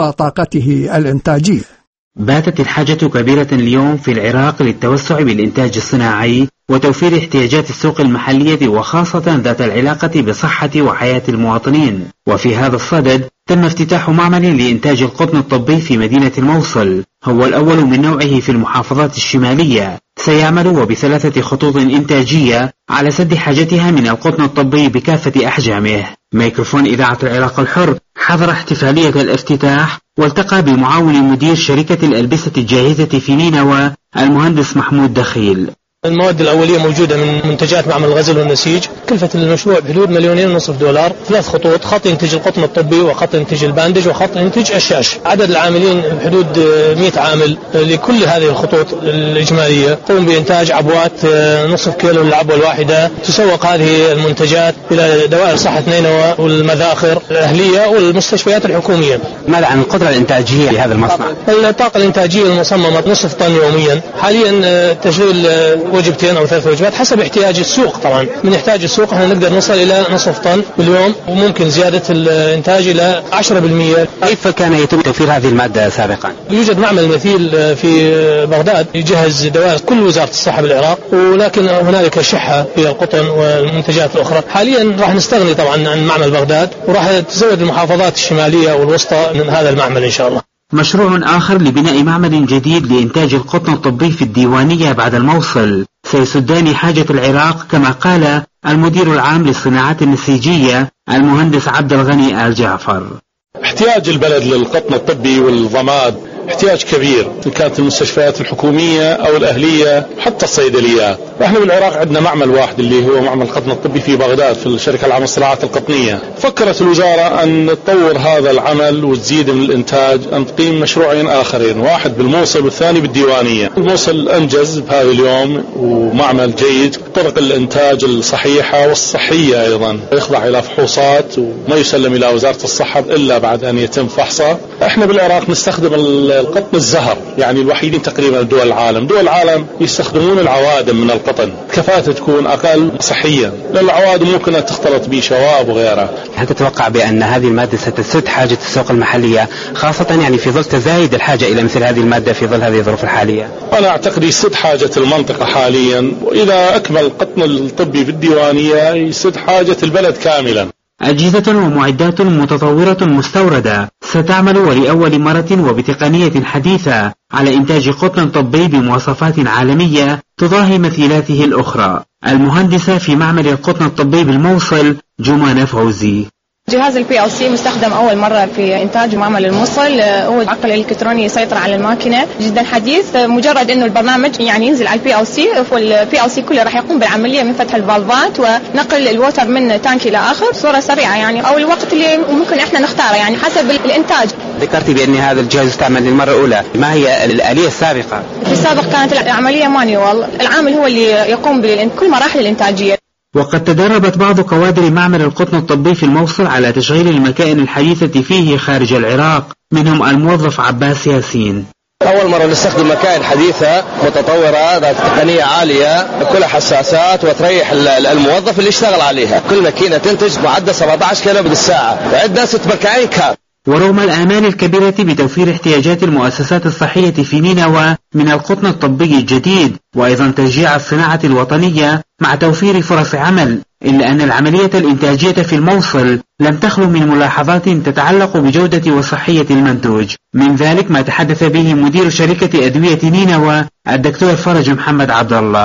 وطاقته الإنتاجية. باتت الحاجة كبيرة اليوم في العراق للتوسع بالإنتاج الصناعي وتوفير احتياجات السوق المحلية وخاصة ذات العلاقة بصحة وحياة المواطنين. وفي هذا الصدد تم افتتاح معمل لإنتاج القطن الطبي في مدينة الموصل، هو الأول من نوعه في المحافظات الشمالية، سيعمل وبثلاثة خطوط إنتاجية على سد حاجتها من القطن الطبي بكافة أحجامه. ميكروفون إذاعة العراق الحر حضر احتفالية الافتتاح والتقى بمعاون مدير شركة الألبسة الجاهزة في نينوى المهندس محمود دخيل. المواد الأولية موجودة من منتجات معمل الغزل والنسيج، كلفة المشروع بحدود مليونين ونصف دولار، ثلاث خطوط: خط ينتج القطن الطبي، وخط ينتج الباندج، وخط ينتج الشاش. عدد العاملين بحدود مئة عامل لكل هذه الخطوط الإجمالية. قوم بإنتاج عبوات نصف كيلو للعبوة الواحدة. تسوق هذه المنتجات إلى دوائر صحة نينوى والمذاخر الأهلية والمستشفيات الحكومية. ماذا عن القدرة الإنتاجية لهذا المصنع؟ الطاقة الإنتاجية المصممة نصف طن يوميا. حاليا تشغيل وجبتين أو ثلاث وجبات حسب احتياج السوق. طبعا من احتاج السوق احنا نقدر نوصل إلى نصف طن باليوم، وممكن زيادة الإنتاج إلى عشرة بالمئة. كيف كان يتم توفير هذه المادة سابقا؟ يوجد معمل مثيل في بغداد يجهز دوائر كل وزارة الصحة بالعراق، ولكن هنالك شحة في القطن والمنتجات الأخرى. حاليا راح نستغني طبعا عن معمل بغداد، وراح تزود المحافظات الشمالية والوسطى من هذا المعمل إن شاء الله. مشروع آخر لبناء معمل جديد لإنتاج القطن الطبي في الديوانية بعد الموصل سيسدان حاجة العراق، كما قال المدير العام للصناعات النسيجية المهندس عبد الغني آل جعفر. احتياج البلد للقطن الطبي والضماد احتياج كبير، إن كانت المستشفيات الحكومية أو الأهلية حتى الصيدليات. احنا بالعراق عندنا معمل واحد اللي هو معمل القطن الطبي في بغداد في الشركة العامة للصناعات القطنية. فكرت الوزارة أن تطور هذا العمل وتزيد من الإنتاج، أن تقيم مشروعين آخرين، واحد بالموصل والثاني بالديوانية. الموصل أنجز بهذا اليوم ومعمل جيد، طرق الإنتاج الصحيحة والصحية أيضا، يخضع إلى فحوصات وما يسلم إلى وزارة الصحة إلا بعد أن يتم فحصه. احنا بالعراق نستخدم القطن الزهر، يعني الوحيدين تقريبا دول العالم. دول العالم يستخدمون العوادم من القطن، كفاءته تكون أقل صحيا، لأن العوادم ممكن أن تختلط بشوائب وغيرها. هل تتوقع بأن هذه المادة ستسد حاجة السوق المحلية، خاصة يعني في ظل تزايد الحاجة إلى مثل هذه المادة في ظل هذه الظروف الحالية؟ أنا أعتقد يسد حاجة المنطقة حاليا، وإذا أكمل القطن الطبي بالديوانية يسد حاجة البلد كاملا. أجهزة ومعدات متطورة مستوردة ستعمل ولأول مرة وبتقنية حديثة على إنتاج قطن طبي بمواصفات عالمية تضاهي مثيلاته الأخرى. المهندسة في معمل القطن الطبي بالموصل جمانة فوزي. جهاز البي ال سي مستخدم أول مرة في إنتاج معمل الموصل، هو عقل إلكتروني يسيطر على الماكينة، جدا حديث. مجرد إنه البرنامج يعني ينزل على البي ال سي، والبي ال سي كله راح يقوم بالعملية من فتح الفالفات ونقل الوتر من تانك إلى آخر بصورة سريعة يعني، أو الوقت اللي ممكن إحنا نختاره يعني حسب الإنتاج. ذكرتي بأن هذا الجهاز يستعمل للمرة الأولى، ما هي الآلية السابقة؟ في السابق كانت العملية مانيوال، العامل هو اللي يقوم بكل مراحل الإنتاجية. وقد تدربت بعض كوادر معمل القطن الطبي في الموصل على تشغيل المكائن الحديثة فيه خارج العراق، منهم الموظف عباس ياسين. أول مرة نستخدم مكائن حديثة متطورة ذات تقنية عالية، كلها حساسات وتريح الموظف اللي يشتغل عليها. كل ماكينة تنتج معدل سبعة عشر كيلو بالساعة، وعندنا ست مكائن كاب. ورغم الآمال الكبيرة بتوفير احتياجات المؤسسات الصحية في نينوى من القطن الطبي الجديد، وأيضا تشجيع الصناعة الوطنية مع توفير فرص عمل، إلا أن العملية الإنتاجية في الموصل لم تخلو من ملاحظات تتعلق بجودة وصحية المنتوج. من ذلك ما تحدث به مدير شركة أدوية نينوى الدكتور فرج محمد عبد الله.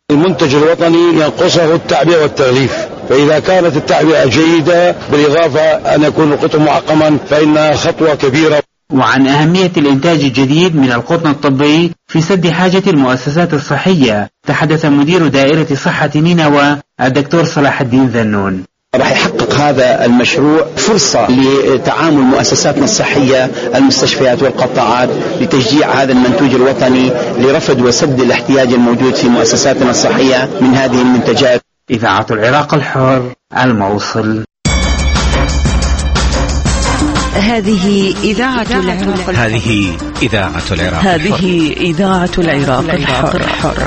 المنتج الوطني ينقصه التعبئة والتغليف، فإذا كانت التعبئة جيدة بالإضافة أن يكون القطن معقما فإنها خطوة كبيرة. وعن أهمية الإنتاج الجديد من القطن الطبي في سد حاجة المؤسسات الصحية تحدث مدير دائرة صحة نينوى الدكتور صلاح الدين ذنون. راح يحقق هذا المشروع فرصة لتعامل مؤسساتنا الصحية المستشفيات والقطاعات لتشجيع هذا المنتوج الوطني لرفض وسد الاحتياج الموجود في مؤسساتنا الصحية من هذه المنتجات. إذاعة العراق الحر، الموصل. هذه إذاعة العراق الحر. هذه إذاعة العراق هذه إذاعة العراق الحر.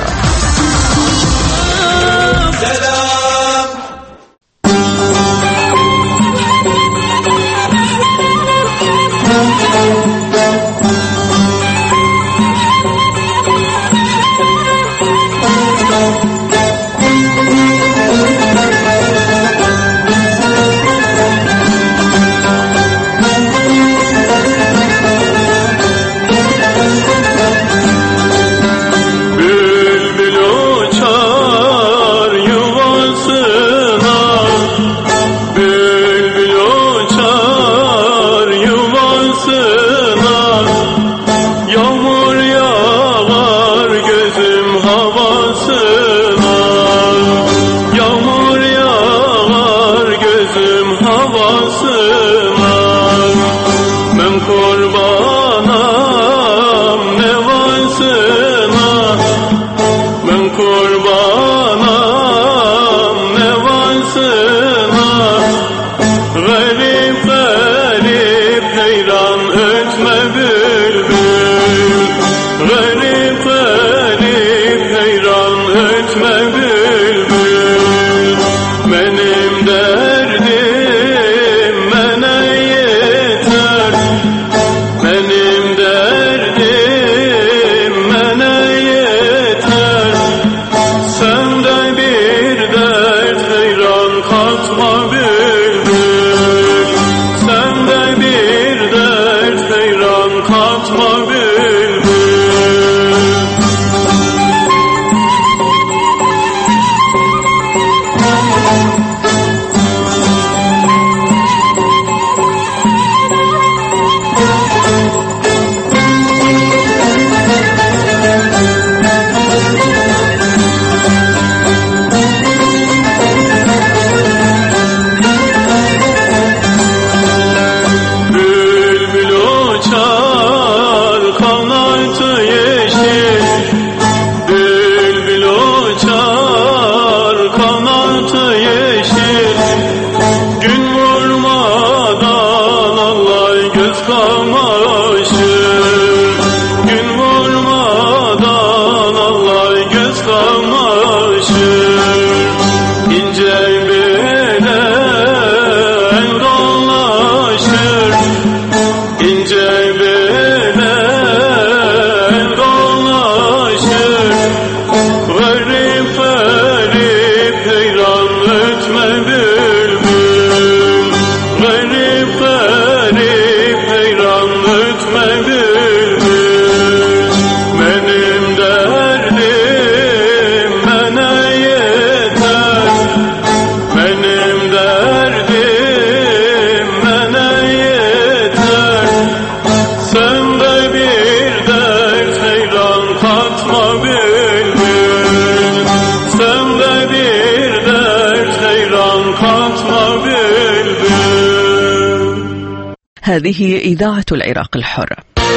هذه إذاعة العراق الحر.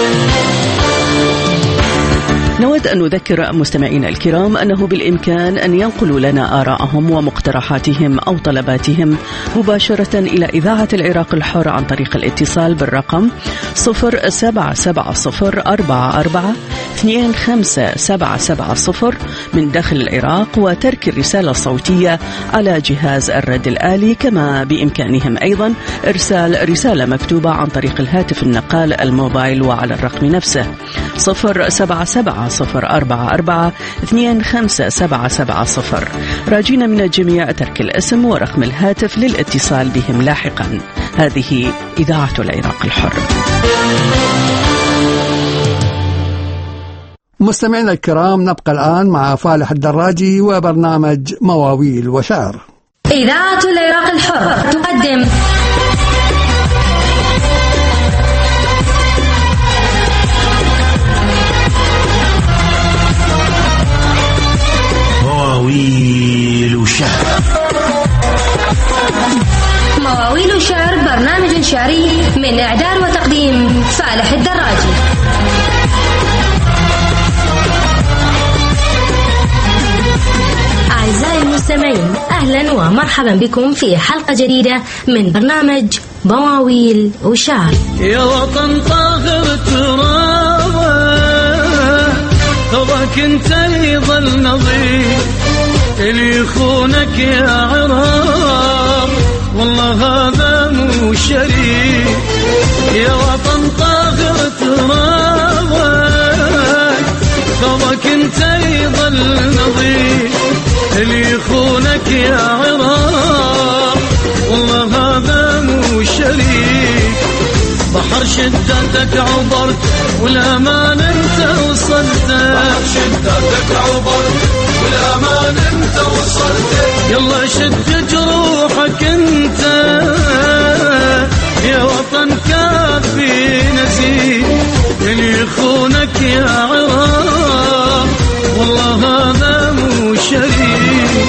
نود أن نذكر مستمعينا الكرام أنه بالإمكان أن ينقلوا لنا آراءهم ومقترحاتهم أو طلباتهم مباشرة إلى إذاعة العراق الحر عن طريق الاتصال بالرقم صفر سبعة سبعة صفر أربعة أربعة اثنين خمسة سبعة سبعة صفر من داخل العراق وترك الرسالة الصوتية على جهاز الرد الآلي، كما بإمكانهم أيضا إرسال رسالة مكتوبة عن طريق الهاتف النقال الموبايل وعلى الرقم نفسه صفر سبعة سبعة صفر أربعة أربعة اثنين خمسة سبعة سبعة صفر. راجين من الجميع ترك الاسم ورقم الهاتف للاتصال بهم لاحقا. هذه إذاعة العراق الحر. مستمعينا الكرام، نبقى الآن مع فالح الدراجي وبرنامج مواويل وشعر. إذاعة العراق الحر تقدم مواويل وشعر. مواويل وشعر برنامج شعري من إعداد وتقديم فالح الدراجي. أعزائي المستمعين، أهلا ومرحبا بكم في حلقة جديدة من برنامج مواويل وشعر. يا وطن طاهر ترابه تراك انت يظل نظيف، اللي يخونك يا عراق والله هذا مو شريك. يا وطن طاهر ترابه تراك انت يظل نظيف، اللي يخونك يا عراق والله هذا مو شريك. بحر شدتك عبرت والأمان انت وصلت، بحر شدتك عبرت والأمان انت وصلت. يلا شد جروحك انت يا وطن كافي نزيد، اللي يخونك يا عراق والله هذا مو شريك.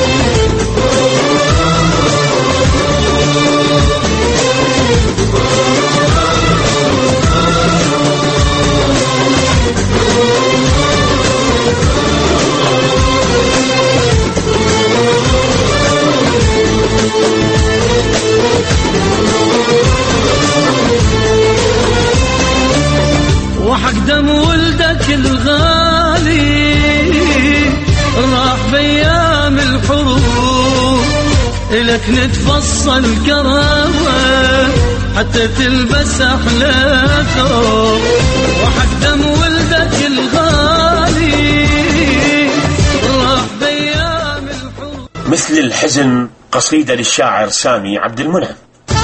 وحق دم ولدك الغالي راح بأيام الحروب، إلك نتفصل كرامة حتى تلبس أحلى ثوب. وحق دم ولدك الغالي راح بأيام الحروب. مثل الحزن، قصيدة للشاعر سامي عبد المنعم.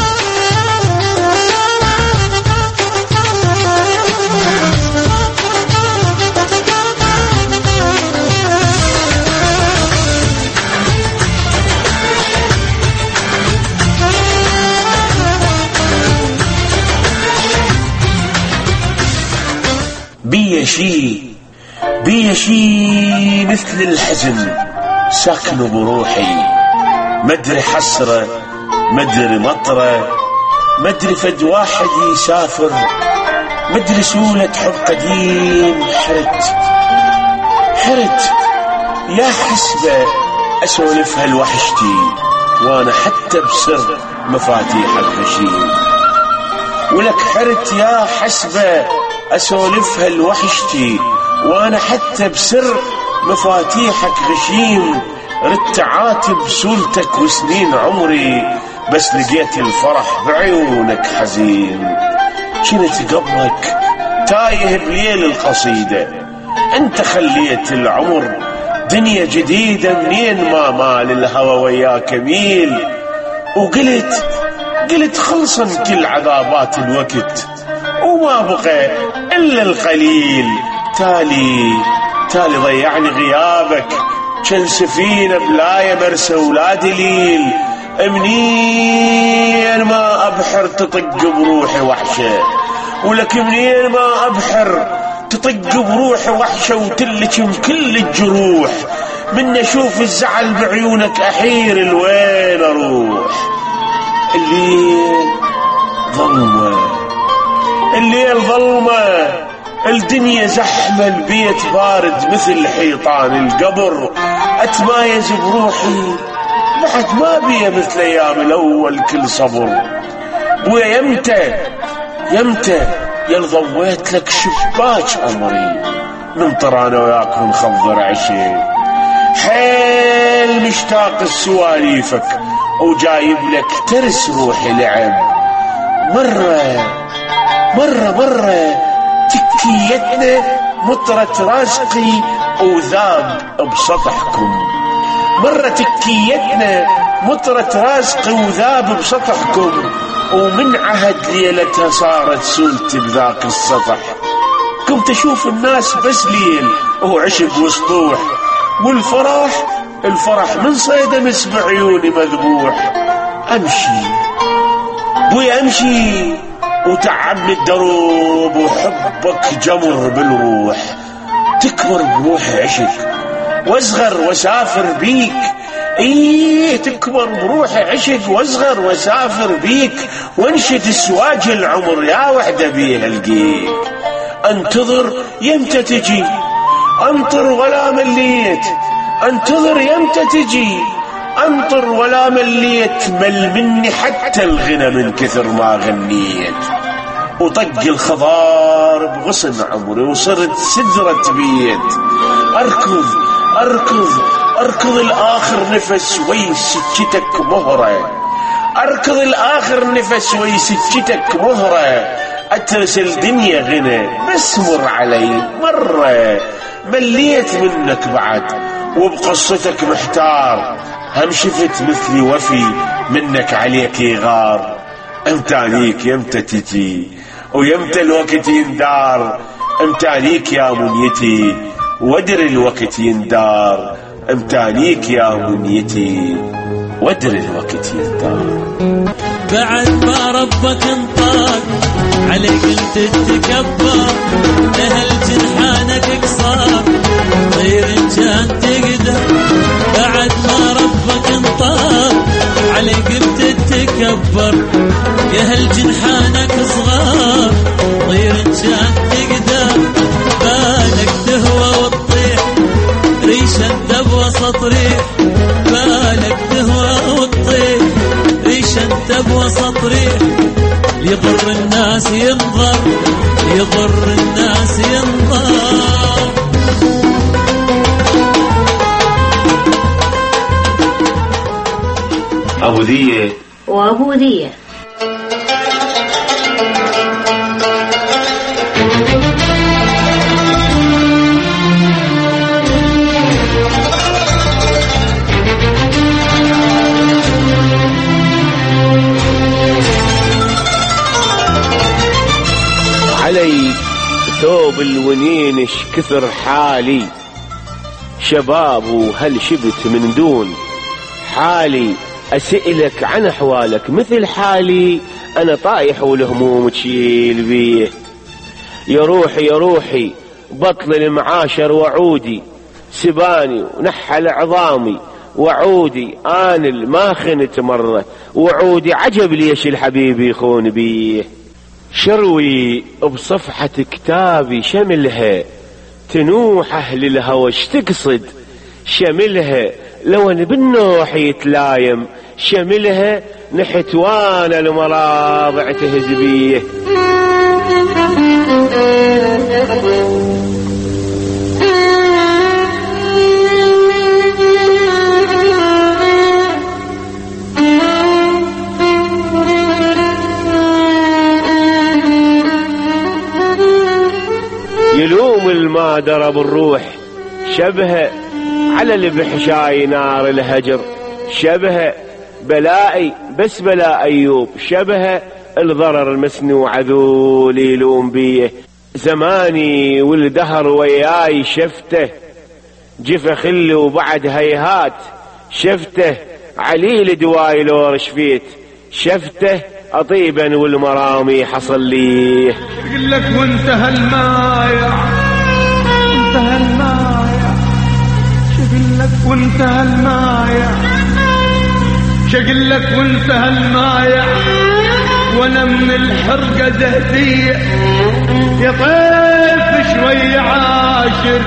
بي شي بي شي مثل الحزن ساكن بروحي، مدري حسرة مدري مطرة، مدري فد واحد يسافر، مدري سولة حب قديم. حرت حرت يا حسبة أسولفها لوحشتي، وانا حتى بسر مفاتيح الخشيم. ولك حرت يا حسبة أسولفها لوحشتي، وانا حتى بسر مفاتيحك غشيم. ردت عاتب سولتك وسنين عمري، بس لقيت الفرح بعيونك حزين. كنت قبلك تايه بليل القصيدة، انت خليت العمر دنيا جديدة منين ما مال الهوى وياك ميل. وقلت قلت خلصن كل عذابات الوقت، وما بقى إلا القليل. تالي تالي ضيعني غيابك، كان سفينة بلاية مرسى ولا دليل. منين ما أبحر تطق بروحي وحشة، ولك منين ما أبحر تطق بروحي وحشة، وتلكم كل الجروح. من أشوف الزعل بعيونك أحير الوين أروح. الليل ظلمة الليل ظلمة، الدنيا زحمة، البيت بارد مثل حيطان القبر. أتمايز بروحي بعد ما بيه مثل أيام الأول كل صبر. بويا يمتى يمتى يل ضويت لك شباك عمري، ننطر أنا وياك ونخضر عشي. حيل مشتاق السواليفك، وجايب لك ترس روحي لعب. مرة مرة مرة تكيتنا مطرة رازقي وذاب بسطحكم. مرة تكيتنا مطرة رازقي وذاب بسطحكم، ومن عهد ليلتها صارت سولتي بذاك السطح. قمت أشوف الناس بس ليل وعشق وسطوح، والفرح الفرح من صيدمس بعيوني مذبوح. أمشي بوي أمشي وتعبني الدروب، وحبك جمر بالروح، تكبر بروحي عشق واصغر واسافر بيك. ايه تكبر بروحي عشق واصغر واسافر بيك، وانشد اسواج العمر يا وحده بيه القيك. انتظر يمتى تجي انطر ولا مليت، انتظر يمتى تجي انطر ولا مليت، مل مني حتى الغنى من كثر ما غنيت. وطق الخضار بغصن عمري وصرت سدرة بيت، أركض أركض أركض الآخر نفس وي سكتك مهرة، أركض الآخر نفس وي سكتك مهرة. أترس الدنيا غنى بس مر علي مرة، مليت منك بعد وبقصتك محتار، هم شفت مثلي وفي منك عليك يغار. امتانيك يمتى تجي ويمتى الوقت يندار، امتانيك يا منيتي وادري الوقت يندار، امتانيك يا منيتي وادري الوقت يندار. بعد ما ربك انطاق عليك انت تتكبر، اهل جنحانك قصار طير ان كان تقدر. بعد ما ربك انطاق عليك انت تتكبر، يا هل جنحانك صغار طير ان كان تقدر. بالك تهوى وتطيح ريشة دب وسط ريح، بالك تهوى وتطيح ريشة دب وسط ريح. يضر الناس ينظر يضر الناس ينظر. أبو ذية وأبو ذية. علي ثوب الونينش كثر حالي، شباب وهل شبت من دون حالي. أسئلك عن أحوالك مثل حالي، أنا طايح والهموم تشيل بيه. يا روحي يا روحي بطل المعاشر وعودي، سباني ونحل عظامي وعودي. آن ما خنت مرة وعودي، عجب ليش الحبيب يخون بيه. شروي بصفحة كتابي شملها، تنوح أهل الهوى تقصد شملها. لو أن بالنوح يتلايم شملها، نحت وانا المراضع تهزبيه. يلوم الما درب الروح شبه على البحشاي نار الهجر، شبه بلائي بس بلاء أيوب، شبه الضرر المسنوع ذول يلوم بيه. زماني والدهر وياي شفته، جفا خلي وبعد هيهات شفته. عليل دواي لو رشفيت شفته، أطيبا والمرامي حصل ليه. يقول لك وانتهى المايع انتهى المايع، شقل لك وانتهى المايع شقل لك وانتهى المايع. وانا من الحرقة زهدية يا طيف شوي عاشر،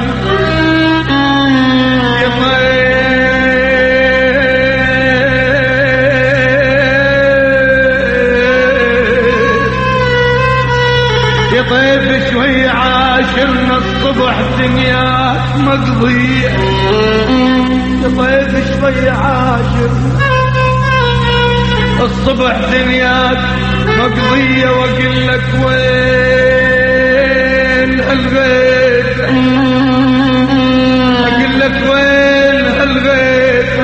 يا طيف يا طيف شوي عاشرنا الصبح دنياك مقضية، يا طيف شوي عاشرنا الصبح دنياك مقضية. واقول لك وين هالغيث، اقول لك وين هالغيث.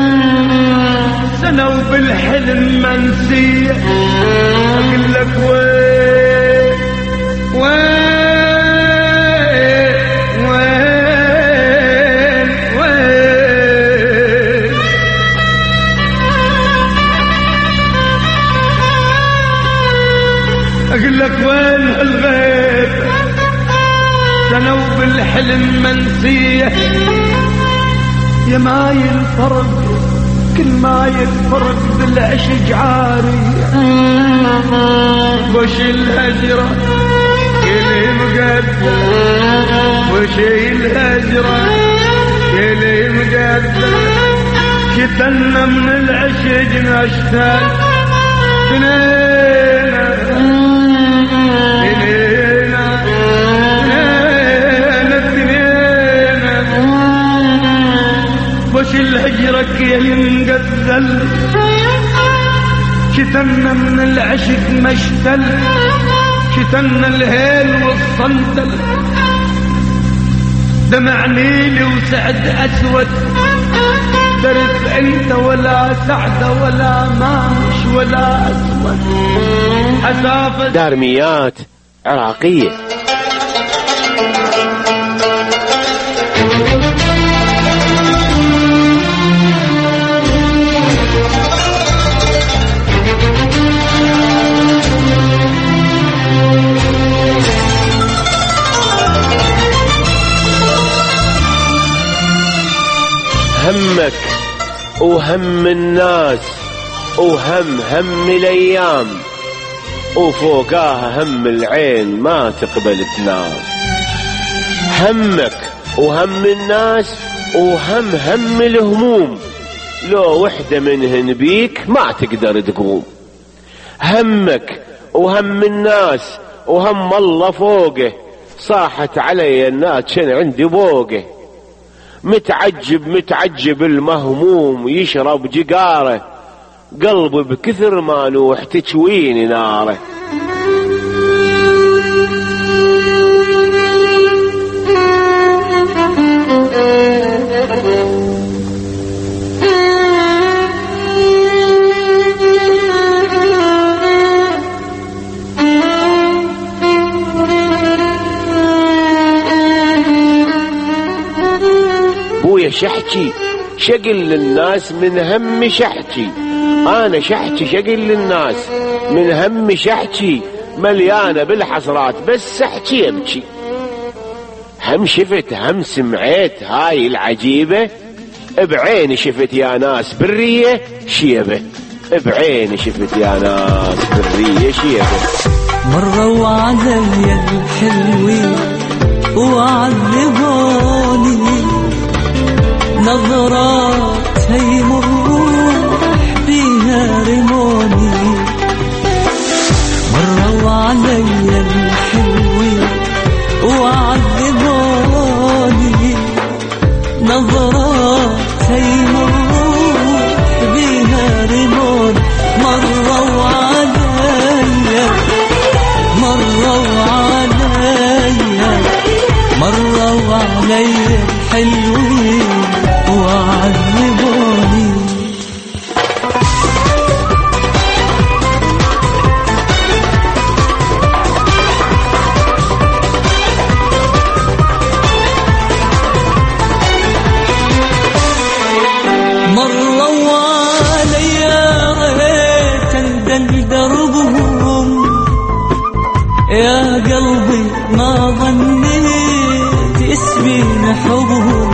سنة وبالحلم منسية، اقول لك وين وين أقول لك وين الغيب سنو بالحلم منسية يا ماي الفرق كل ما يفرق بالعشق عاري وش الهجرة كلي مقدر وش الهجرة كلي مقدر كتلنا من العشق نشتاق تنينا تنينا تنينا تنينا وش الهجرة كلي مقدر كتلنا من العشق مشتل كتلنا الهيل والصندل دمع نيلي وسعد أسود درس انت ولا سعد ولا مامش ولا أسود حسافة دارميات عراقية. همك وهم الناس وهم هم الايام وفوقاها هم العين ما تقبل تنام. همك وهم الناس وهم هم الهموم لو وحدة منهن بيك ما تقدر تقوم. همك وهم الناس وهم الله فوقه صاحت علي الناس شن عندي بوقه. متعجب متعجب المهموم يشرب جقاره قلبي بكثر ما نوح تشويني ناره. بويا شحكي شقل للناس من هم شحكي انا شحكي شقل للناس من هم شحكي مليانة بالحسرات بس احكي ابكي. هم شفت هم سمعت هاي العجيبة بعيني شفت يا ناس برية شيبة بعيني شفت يا ناس برية شيبة. مروا علي الحلوين وعذبوني نظرات هيم الروح فيها رموني. مروا علي الحلوين وعذبوني نظرات هيم الروح فيها رموني. مروا علي مروا علي مروا علي الحلوين وعذبوني. مروا علي ريت اندل دربهم يا قلبي ما ظنيت اسمي حبهم.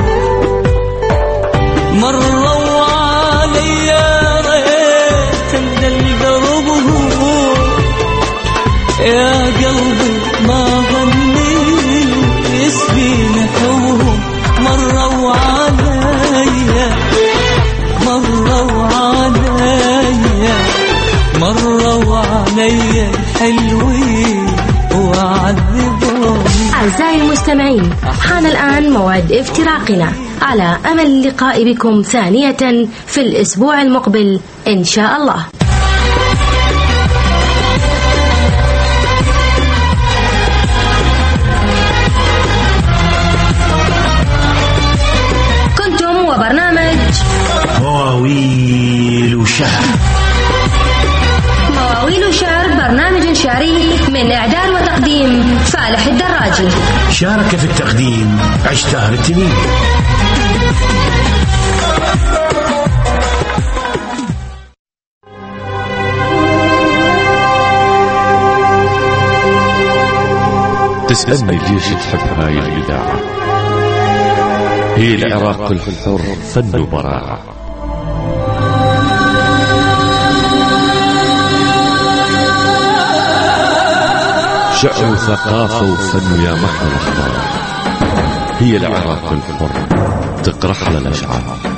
مروا علي ريت اندل دربهم يا قلبي ما ظنيت اسمي حبهم. مروا علي مروا علي مروا علي الحلوين وعذبوني. أعزائي المستمعين حان الآن موعد افتراقنا على أمل اللقاء بكم ثانية في الأسبوع المقبل إن شاء الله. كنتم وبرنامج مواويل شهر. مواويل شهر برنامج شعري من إعداد وتقديم فالح الدراجي. شارك في التقديم عشتار التميمي. اسألني ليش تحب هاي الإذاعة. هي العراق الحر فن وبراعة. شعر وثقافة وفن يا محر الأخبار. هي العراق الحر تقرح لنا الأشعار.